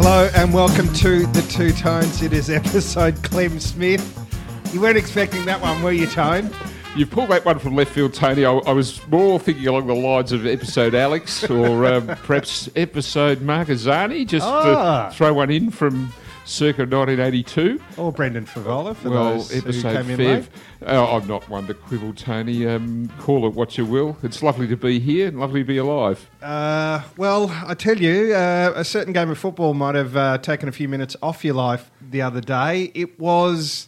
Hello and welcome to The Two Tones. It is episode Clem Smith. You weren't expecting that one, were you, Tone? You pulled that one from left field, Tony. I was more thinking along the lines of episode Alex or perhaps episode Marquezani, just to throw one in from circa 1982. Or Brendan Favola for those episode who came in late. I'm not one to quibble, Tony. Call it what you will. It's lovely to be here and lovely to be alive. Well, I tell you, a certain game of football might have taken a few minutes off your life the other day. It was...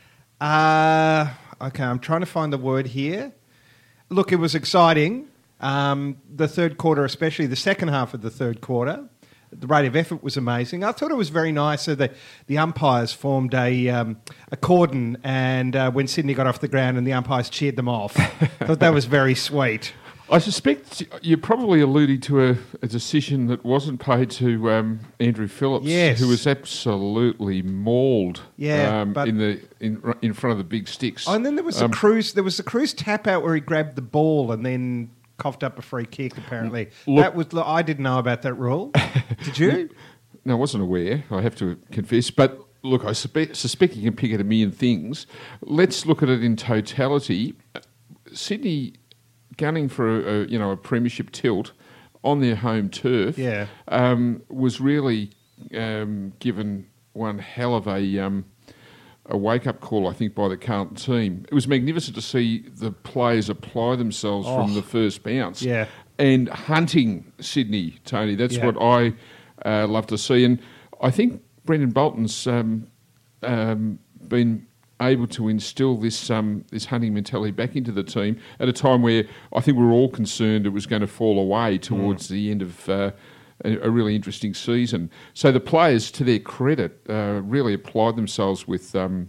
okay, I'm trying to find the word here. Look, it was exciting. The third quarter, especially the second half of the third quarter, the rate of effort was amazing. I thought it was very nice. So the umpires formed a cordon, and when Sydney got off the ground and the umpires cheered them off, I thought that was very sweet. I suspect you're probably alluding to a decision that wasn't paid to Andrew Phillips, yes, who was absolutely mauled but in front of the big sticks. Oh, and then there was the Cruz tap out where he grabbed the ball and then coughed up a free kick. Apparently, I didn't know about that rule. Did you? No, I wasn't aware. I have to confess, but. Look, I suspect you can pick at a million things. Let's look at it in totality. Sydney gunning for a premiership tilt on their home turf was really given one hell of a wake-up call, I think, by the Carlton team. It was magnificent to see the players apply themselves from the first bounce. Yeah. And hunting Sydney, Tony, that's what I love to see. And I think Brendan Bolton's been able to instill this hunting mentality back into the team at a time where I think we were all concerned it was going to fall away towards the end of a really interesting season. So the players, to their credit, really applied themselves with that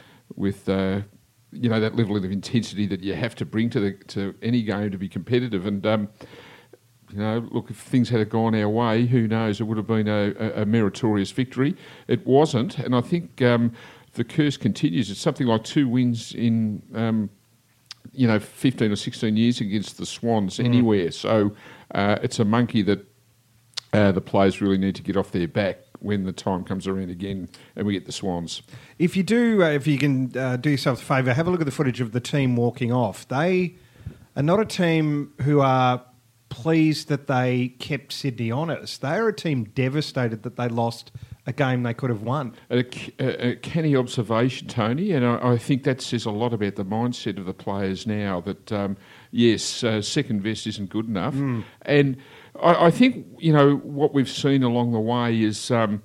level of intensity that you have to bring to any game to be competitive. And look, if things had gone our way, who knows? It would have been a meritorious victory. It wasn't, and I think the curse continues. It's something like 2 wins in 15 or 16 years against the Swans anywhere. So it's a monkey that the players really need to get off their back when the time comes around again and we get the Swans. If you do, if you can do yourself a favour, have a look at the footage of the team walking off. They are not a team who are pleased that they kept Sydney honest. They are a team devastated that they lost a game they could have won. A canny observation, Tony, and I think that says a lot about the mindset of the players now that, second best isn't good enough. And I think, what we've seen along the way is a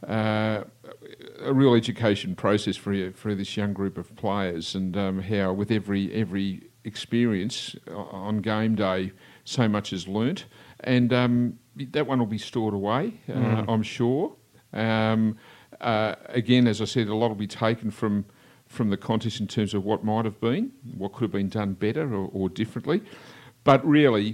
real education process for this young group of players, and how with every experience on game day, so much is learnt, and that one will be stored away, I'm sure. Again, as I said, a lot will be taken from the contest in terms of what might have been, what could have been done better or differently. But really,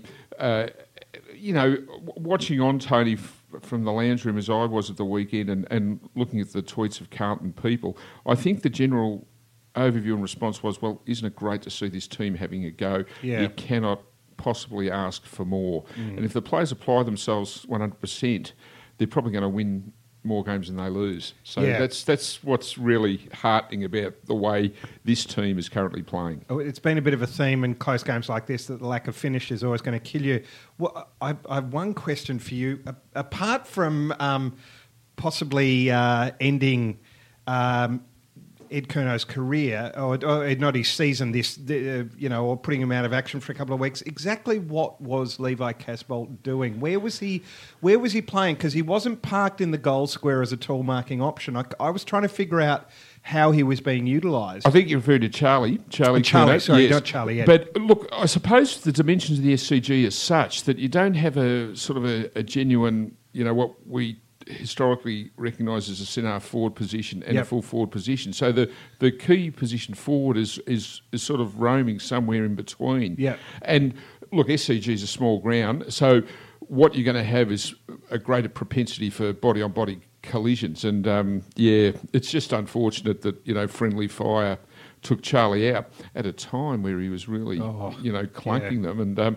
watching on, Tony, from the lounge room as I was at the weekend and looking at the tweets of Carlton people, I think the general overview and response was, well, isn't it great to see this team having a go? Yeah. You cannot possibly ask for more. And if the players apply themselves 100%, they're probably going to win more games than they lose. So that's what's really heartening about the way this team is currently playing. It's been a bit of a theme in close games like this that the lack of finish is always going to kill you. Well, I have one question for you. Apart from possibly ending Ed Curnow's career, or not his season, or putting him out of action for a couple of weeks. Exactly what was Levi Casbolt doing? Where was he playing? Because he wasn't parked in the goal square as a tall marking option. I was trying to figure out how he was being utilised. I think you referred to Charlie. Charlie, sorry, yes. Not Charlie. Yeah. But look, I suppose the dimensions of the SCG are such that you don't have a sort of a genuine, what we historically recognised as a centre forward position and a full forward position. So the key position forward is sort of roaming somewhere in between. Yeah. And look, SCG is a small ground, so what you're going to have is a greater propensity for body-on-body collisions. And, it's just unfortunate that, friendly fire took Charlie out at a time where he was really, clunking them. And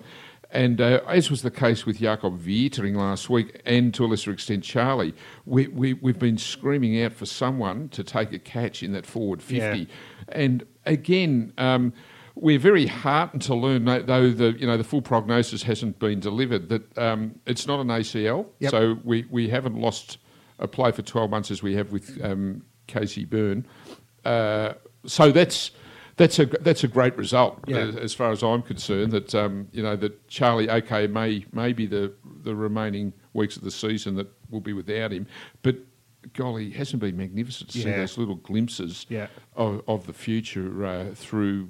And as was the case with Jakob Vietering last week, and to a lesser extent Charlie, we've been screaming out for someone to take a catch in that forward 50. Yeah. And again, we're very heartened to learn, though the full prognosis hasn't been delivered, that it's not an ACL. Yep. So we haven't lost a play for 12 months as we have with Casey Byrne. So that's a great result as far as I'm concerned. That that Charlie may be the remaining weeks of the season that will be without him, but golly, it hasn't been magnificent to see those little glimpses of the future through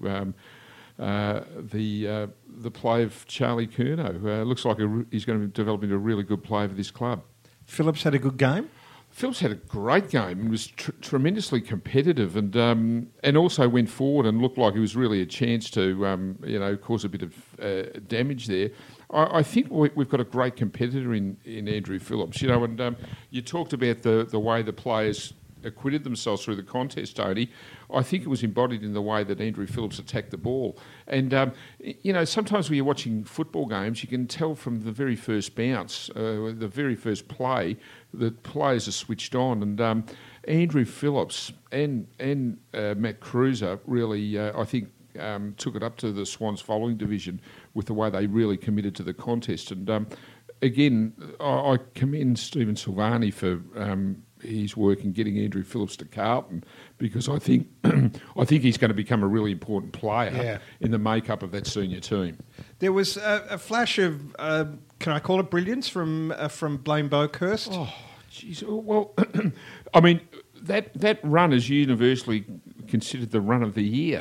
the play of Charlie Curnow. Looks like he's going to be developing a really good player for this club. Phillips had a good game. Phillips had a great game and was tremendously competitive, and also went forward and looked like he was really a chance to cause a bit of damage there. I think we've got a great competitor in Andrew Phillips. And you talked about the way the players acquitted themselves through the contest, Tony. I think it was embodied in the way that Andrew Phillips attacked the ball. And, sometimes when you're watching football games, you can tell from the very first bounce, the very first play, that players are switched on. And Andrew Phillips and Matt Cruiser really, I think, took it up to the Swans following division with the way they really committed to the contest. And again, I commend Stephen Silvani for his work in getting Andrew Phillips to Carlton, because I think he's going to become a really important player in the makeup of that senior team. There was a flash of, can I call it brilliance, from Blaine Boakhurst? Oh, jeez. Well, I mean, that run is universally considered the run of the year,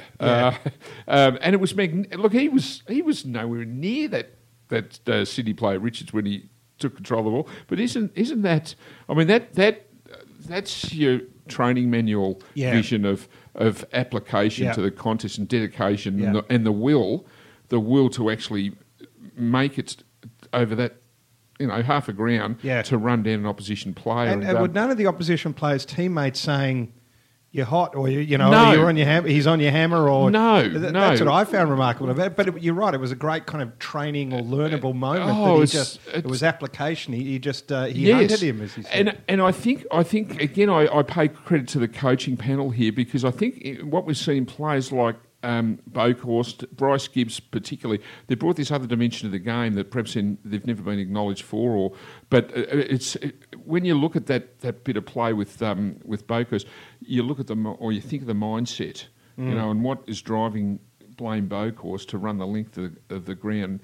and it was look. He was nowhere near that Sydney player Richards when he took control of the ball. But isn't that? I mean, that's your training manual vision of application to the contest and dedication and the will to actually make it over that, half a ground to run down an opposition player. And with none of the opposition players' teammates saying you're hot, or you're on your hammer, he's on your hammer, or that's what I found remarkable about it. But you're right, it was a great kind of training or learnable moment. It was application. He hunted him, as he said. And I think again, I pay credit to the coaching panel here, because I think what we've seen players like Boakhurst, Bryce Gibbs particularly, they brought this other dimension of the game that perhaps they've never been acknowledged for. When you look at that bit of play with Boakhurst, you look at or you think of the mindset, and what is driving Blaine Boakhurst to run the length of the ground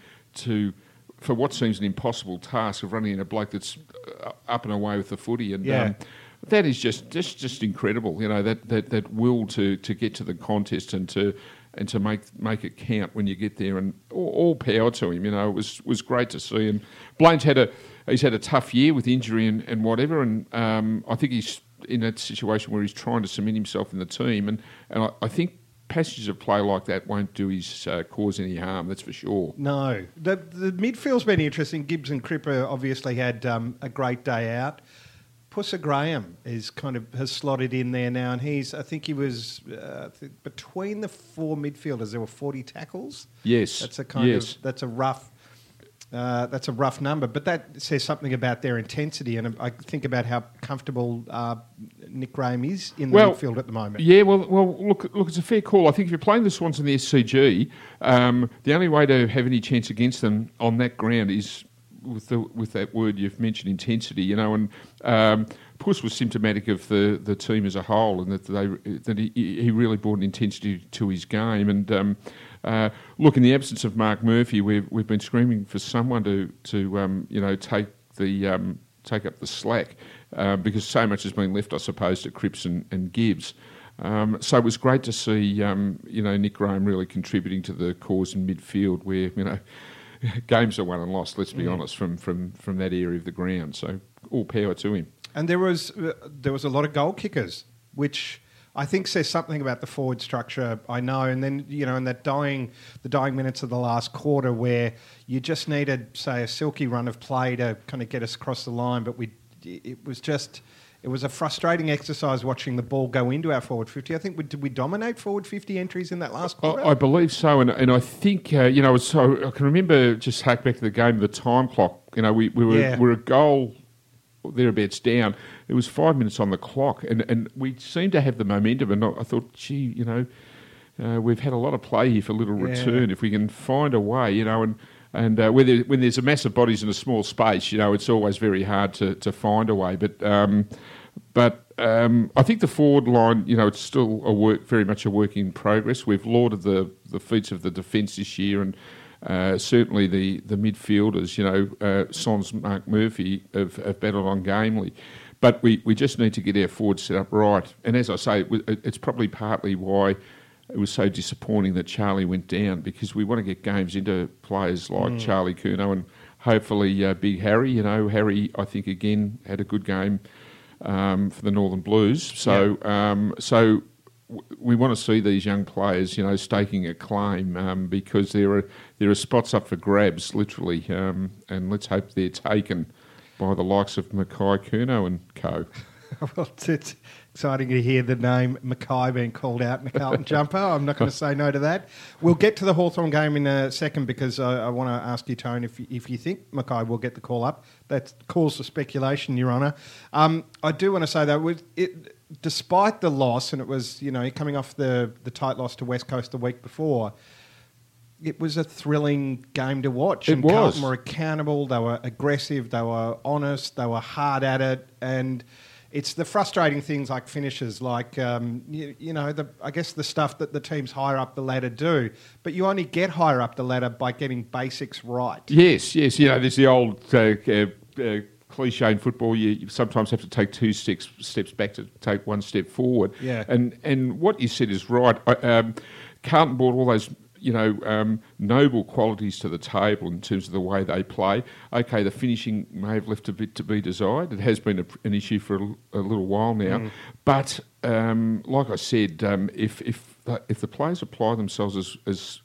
for what seems an impossible task of running in a bloke that's up and away with the footy, and that is just incredible. That will to get to the contest and to make it count when you get there, and all power to him. It was great to see. And Blaine's had a tough year with injury and whatever, and I think he's in that situation where he's trying to cement himself in the team, and I think passages of play like that won't do his cause any harm, that's for sure. No. The midfield's been interesting. Gibbs and Cripper obviously had a great day out. Pusser Graham has slotted in there now, and I think he was between the four midfielders. There were 40 tackles. Yes, that's a rough number, but that says something about their intensity. And I think about how comfortable Nick Graham is in the midfield at the moment. Yeah, well, look, it's a fair call. I think if you're playing the Swans in the SCG, the only way to have any chance against them on that ground is with that word you've mentioned, intensity, and Puss was symptomatic of the team as a whole, and that he really brought an intensity to his game. And look, in the absence of Mark Murphy, we've been screaming for someone to take up the slack, because so much has been left, I suppose, to Cripps and Gibbs. So it was great to see Nick Graham really contributing to the cause in midfield, where games are won and lost, let's be honest, from that area of the ground. So all power to him. And there was a lot of goal kickers, which I think says something about the forward structure. I know, and then in the dying minutes of the last quarter, where you just needed, say, a silky run of play to kind of get us across the line, but it was just it was a frustrating exercise watching the ball go into our forward 50. I think, did we dominate forward 50 entries in that last quarter? I believe so, and I think, so I can remember, just hack back to the game, the time clock. We were a goal thereabouts down. It was 5 minutes on the clock, and we seemed to have the momentum, and I thought, gee, we've had a lot of play here for little return. If we can find a way, and when there's a massive bodies in a small space, it's always very hard to find a way. But I think the forward line, it's still very much a work in progress. We've lauded the feats of the defence this year, and certainly the midfielders, Sons, Mark Murphy have battled on gamely. But we just need to get our forward set up right. And as I say, it's probably partly why it was so disappointing that Charlie went down, because we want to get games into players like Charlie Curnow and hopefully Big Harry. Harry, I think, again, had a good game for the Northern Blues. So we want to see these young players, staking a claim, because there are spots up for grabs, literally, and let's hope they're taken by the likes of Mackay, Curnow and co. Well, it's exciting to hear the name Mackay being called out in the Carlton jumper. I'm not going to say no to that. We'll get to the Hawthorn game in a second, because I want to ask you, Tone, if you think Mackay will get the call up. That's cause for speculation, Your Honour. I do want to say, though, despite the loss, and it was, coming off the tight loss to West Coast the week before, it was a thrilling game to watch. It was. Carlton were accountable, they were aggressive, they were honest, they were hard at it, and it's the frustrating things like finishes, like, I guess the stuff that the teams higher up the ladder do. But you only get higher up the ladder by getting basics right. Yes. There's the old cliche in football, you sometimes have to take two steps back to take one step forward. Yeah. And what you said is right. Carlton brought all those noble qualities to the table in terms of the way they play. Okay, the finishing may have left a bit to be desired. It has been an issue for a little while now. But like I said, if the players apply themselves as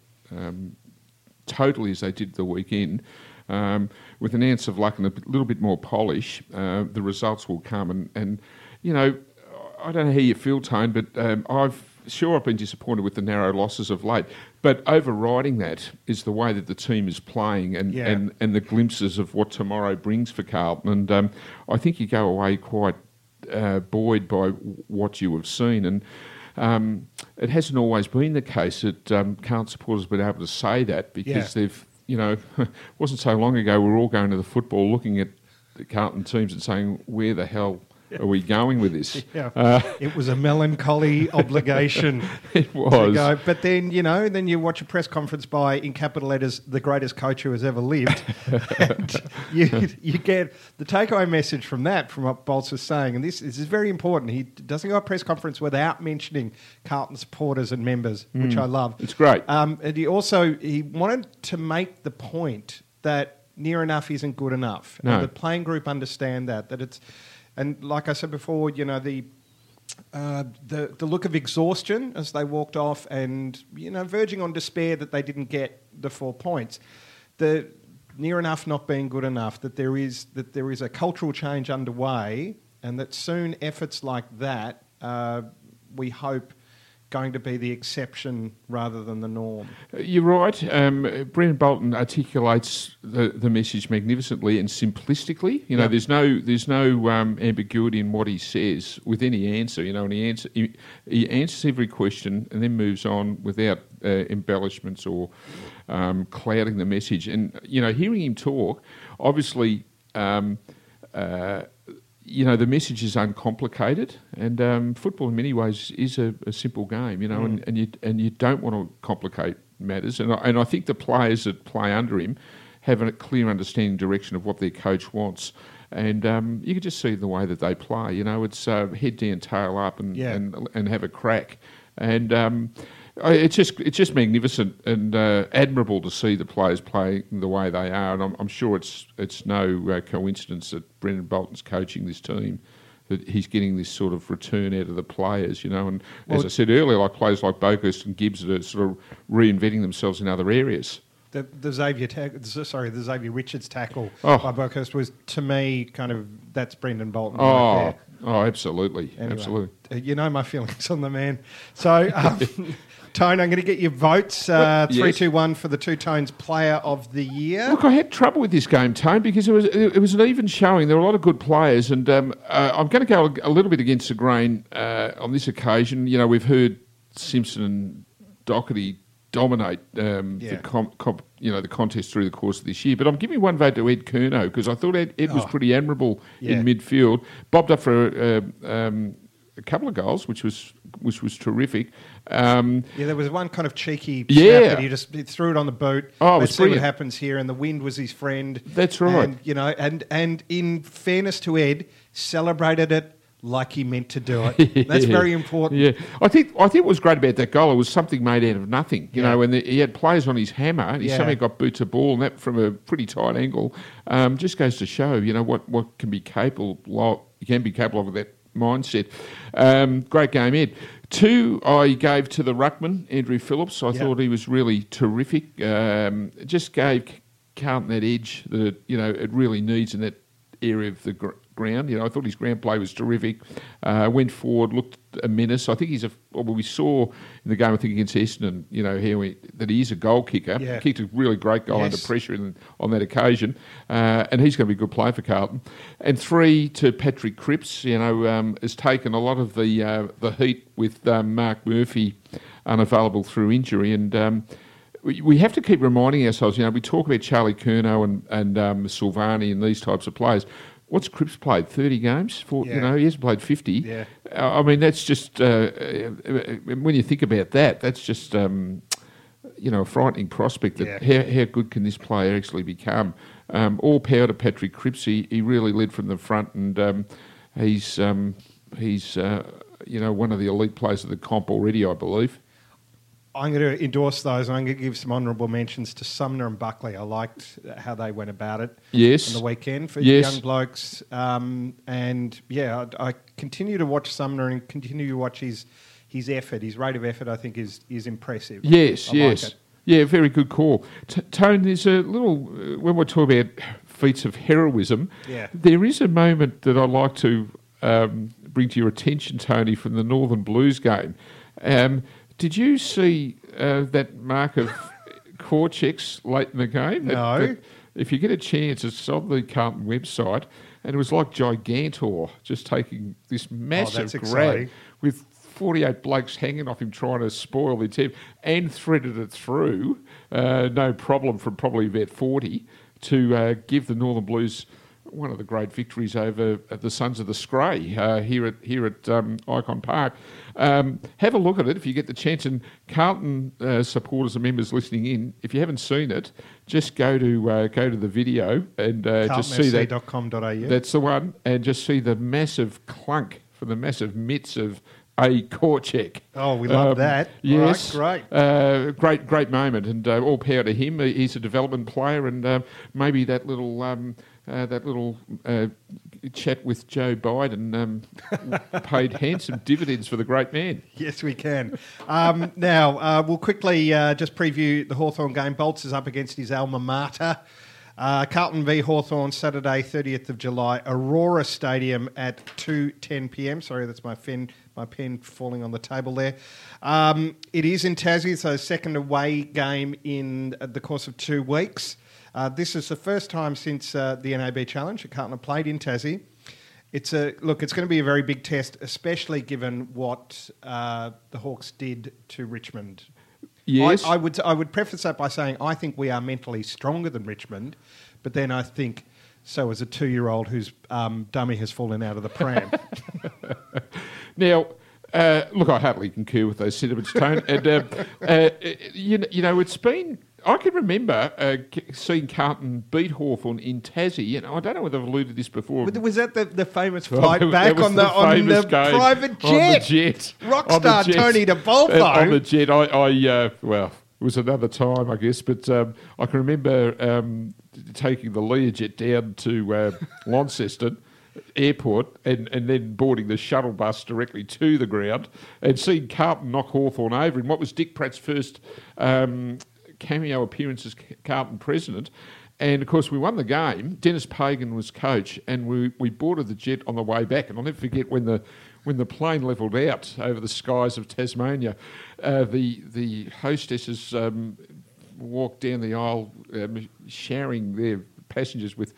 totally as they did the weekend, with an ounce of luck and a little bit more polish, the results will come. And I don't know how you feel, Tone, but I've been disappointed with the narrow losses of late, but overriding that is the way that the team is playing and the glimpses of what tomorrow brings for Carlton. And I think you go away quite buoyed by what you have seen. And it hasn't always been the case that Carlton supporters have been able to say that, because they've, it wasn't so long ago we were all going to the football looking at the Carlton teams and saying, where the hell are we going with this? It was a melancholy obligation. It was. To go. But then, then you watch a press conference by, in capital letters, the greatest coach who has ever lived. And you get the takeaway message from that, from what Bolts was saying, and this is very important. He doesn't go to a press conference without mentioning Carlton supporters and members, which I love. It's great. And he wanted to make the point that near enough isn't good enough. No. And the playing group understand that it's... And like I said before, the look of exhaustion as they walked off, and verging on despair that they didn't get the 4 points. The near enough not being good enough. That there is a cultural change underway, and that soon efforts like that, we hope, going to be the exception rather than the norm. You're right. Brendan Bolton articulates the message magnificently and simplistically. There's no ambiguity in what he says with any answer. And he answers every question and then moves on without embellishments or clouding the message. And hearing him talk, obviously. The message is uncomplicated, and football in many ways is a simple game, and you don't want to complicate matters. And I think the players that play under him have a clear understanding direction of what their coach wants, and you can just see the way that they play. It's head down, tail up, and have a crack, and. It's just magnificent and admirable to see the players play the way they are, and I'm sure it's no coincidence that Brendan Bolton's coaching this team, that he's getting this sort of return out of the players, And as I said earlier, like players like Boakhurst and Gibbs that are sort of reinventing themselves in other areas. The Xavier Richards tackle Oh. by Buckhurst was, to me, kind of, that's Brendan Bolton Oh, right there. oh, absolutely, Anyway, absolutely. You know my feelings on the man. So, Tone, I'm going to get your votes. 3-2-1 for the Two Tones Player of the Year. Look, I had trouble with this game, Tone, because it was an even showing. There were a lot of good players, and I'm going to go a little bit against the grain on this occasion. You know, we've heard Simpson and Doherty dominate the contest through the course of this year. But I'm giving one vote to Ed Curnow because I thought Ed was pretty admirable in midfield. Bobbed up for a couple of goals, which was terrific. There was one kind of cheeky snap that he threw it on the boot. Oh, Let's see brilliant. what happens here, and the wind was his friend. That's right. And and in fairness to Ed, celebrated it like he meant to do it. That's very important. Yeah, I think what was great about that goal, it was something made out of nothing. You know, and he had players on his hammer, and he somehow got boots a ball, and that from a pretty tight angle. Just goes to show, you know, what can be capable. You can be capable of that mindset. Great game, Ed. 2, I gave to the ruckman, Andrew Phillips. I thought he was really terrific. Just gave Carlton that edge that it really needs in that area of the ground. I thought his ground play was terrific. Went forward, looked a menace. I think we saw in the game, I think against Essendon, that he is a goal kicker. Yeah. He kicked a really great goal under pressure on that occasion, and he's going to be a good player for Carlton. And 3 to Patrick Cripps. Has taken a lot of the heat with Mark Murphy unavailable through injury, and we have to keep reminding ourselves. We talk about Charlie Curnow and Silvani and these types of players. What's Cripps played? 30 games? He hasn't played 50. Yeah. I mean, that's just, when you think about that, that's just, a frightening prospect that how good can this player actually become? All power to Patrick Cripps. He really led from the front, and he's one of the elite players of the comp already, I believe. I'm going to endorse those, and I'm going to give some honourable mentions to Sumner and Buckley. I liked how they went about it on the weekend for young blokes. I continue to watch Sumner and continue to watch his effort. His rate of effort, I think, is impressive. Yes. Like it. Yeah, very good call. Tone, there's a little, when we're talking about feats of heroism, there is a moment that I'd like to bring to your attention, Tony, from the Northern Blues game. Did you see that mark of Korchek's late in the game? No. If you get a chance, it's on the Carlton website, and it was like Gigantor just taking this massive grab with 48 blokes hanging off him trying to spoil the team, and threaded it through, no problem, from probably about 40, to give the Northern Blues one of the great victories over the Sons of the Scray here at Icon Park. Have a look at it if you get the chance. And Carlton supporters and members listening in, if you haven't seen it, just go to the video and just see that. carltonfc.com.au. That's the one, and just see the massive clunk from the massive mitts of A. Korchek. Oh, we love that. Yes, all right, great moment, and all power to him. He's a development player, and maybe that little chat with Joe Biden paid handsome dividends for the great man. Yes, we can. Now, we'll quickly just preview the Hawthorn game. Bolts is up against his alma mater. Carlton v Hawthorn, Saturday, 30th of July, Aurora Stadium at 2:10 p.m. Sorry, that's my pen falling on the table there. It is in Tassie, so second away game in the course of 2 weeks. This is the first time since the NAB Challenge that Carlton have played in Tassie. It's going to be a very big test, especially given what the Hawks did to Richmond. Yes, I would preface that by saying I think we are mentally stronger than Richmond, but then I think so as a 2-year-old whose dummy has fallen out of the pram. Now, look, I heartily concur with those sentiments, Tone. And it's been. I can remember seeing Carlton beat Hawthorn in Tassie, and I don't know whether I've alluded to this before. Was that the famous flight back on the private jet? On the jet. Rockstar Tony DeVolvo. On the jet. Well, it was another time, I guess, but I can remember taking the Learjet down to Launceston Airport and then boarding the shuttle bus directly to the ground and seeing Carlton knock Hawthorn over in what was Dick Pratt's first cameo appearance as Carlton president. And, of course, we won the game. Dennis Pagan was coach, and we boarded the jet on the way back. And I'll never forget when the plane levelled out over the skies of Tasmania, the hostesses walked down the aisle showering their passengers with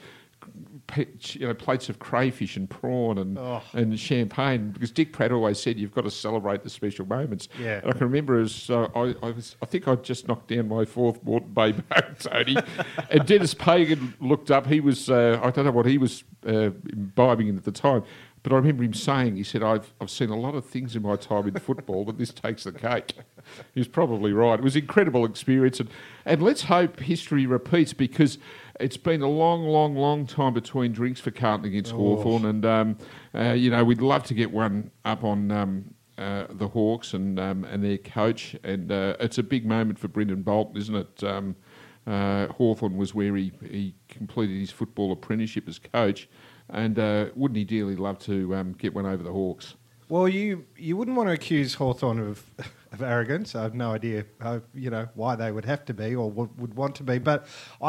plates of crayfish and prawn and champagne, because Dick Pratt always said you've got to celebrate the special moments. Yeah. And I can remember as I think I'd just knocked down my fourth Moreton Bay boat, Tony, and Dennis Pagan looked up. He was I don't know what he was imbibing in at the time, but I remember him saying, he said, I've seen a lot of things in my time in football, but this takes the cake. He was probably right. It was an incredible experience, and let's hope history repeats, because it's been a long, long, long time between drinks for Carlton against Hawthorn, and we'd love to get one up on the Hawks and their coach, and it's a big moment for Brendan Bolton, isn't it? Hawthorn was where he completed his football apprenticeship as coach, and wouldn't he dearly love to get one over the Hawks? Well, you wouldn't want to accuse Hawthorn of arrogance. I have no idea why they would have to be or would want to be, but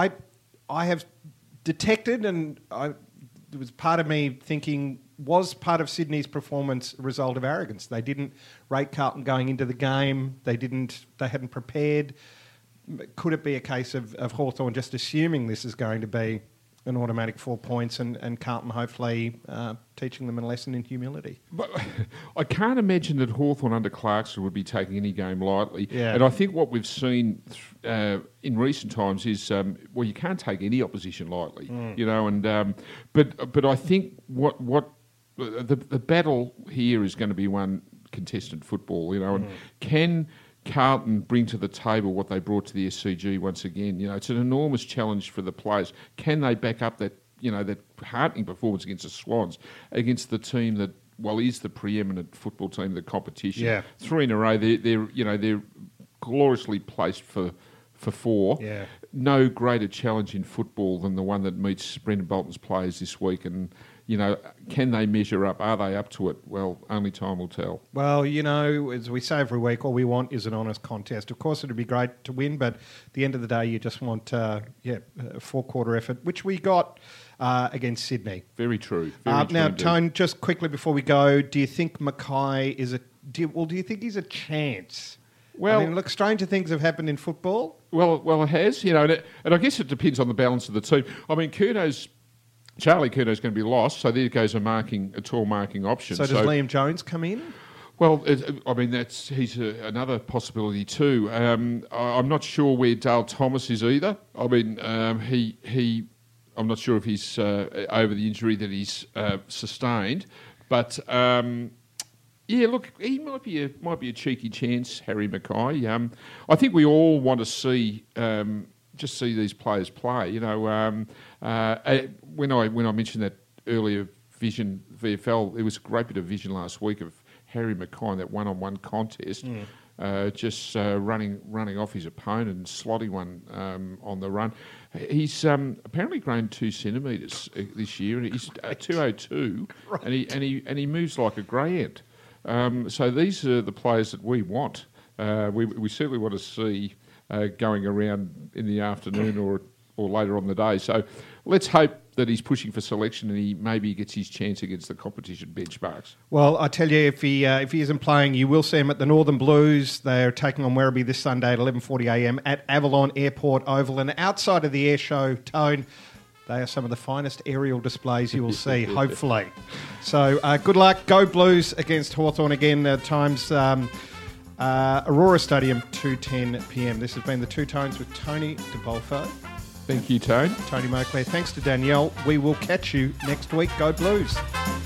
I have detected, and there was part of me thinking, was part of Sydney's performance a result of arrogance? They didn't rate Carlton going into the game. They hadn't prepared. Could it be a case of Hawthorn just assuming this is going to be an automatic 4 points and Carlton hopefully teaching them a lesson in humility? But I can't imagine that Hawthorn under Clarkson would be taking any game lightly. Yeah. And I think what we've seen in recent times is, you can't take any opposition lightly, and but I think what the battle here is going to be one contested football, and can Carlton bring to the table what they brought to the SCG once again? It's an enormous challenge for the players. Can they back up that heartening performance against the Swans, against the team that is the preeminent football team of the competition? Yeah. 3 in a row. They're gloriously placed for 4. Yeah. No greater challenge in football than the one that meets Brendan Bolton's players this week, and can they measure up? Are they up to it? Well, only time will tell. Well, as we say every week, all we want is an honest contest. Of course, it'd be great to win, but at the end of the day, you just want a 4-quarter effort, which we got against Sydney. Very true. Now, indeed. Tone, just quickly before we go, do you think Mackay do you think he's a chance? Well, I mean, look, stranger things have happened in football. Well, it has, and I guess it depends on the balance of the team. I mean, Charlie Curno's going to be lost, so there goes a tall marking option. So does Liam Jones come in? Well, he's another possibility too. I'm not sure where Dale Thomas is either. I mean, I'm not sure if he's over the injury that he's sustained, but look, he might be a cheeky chance, Harry Mackay. I think we all want to see these players play. When I mentioned that earlier vision VFL, there was a great bit of vision last week of Harry Mackay in that one-on-one contest, running off his opponent and slotting one on the run. He's apparently grown 2 centimetres this year, and he's 202, right. and he moves like a greyhound. So these are the players that we want. We certainly want to see going around in the afternoon or later on the day. So let's hope that he's pushing for selection and he maybe gets his chance against the competition benchmarks. Well, I tell you, if he isn't playing, you will see him at the Northern Blues. They're taking on Werribee this Sunday at 11:40am at Avalon Airport Oval. And outside of the air show, Tone, they are some of the finest aerial displays you will see, hopefully. So good luck. Go Blues against Hawthorn again. Times Aurora Stadium, 2:10pm. This has been the Two Tones with Tony DeBolfo. Thank you, Tone. Tony Moclair. Thanks to Danielle. We will catch you next week. Go Blues.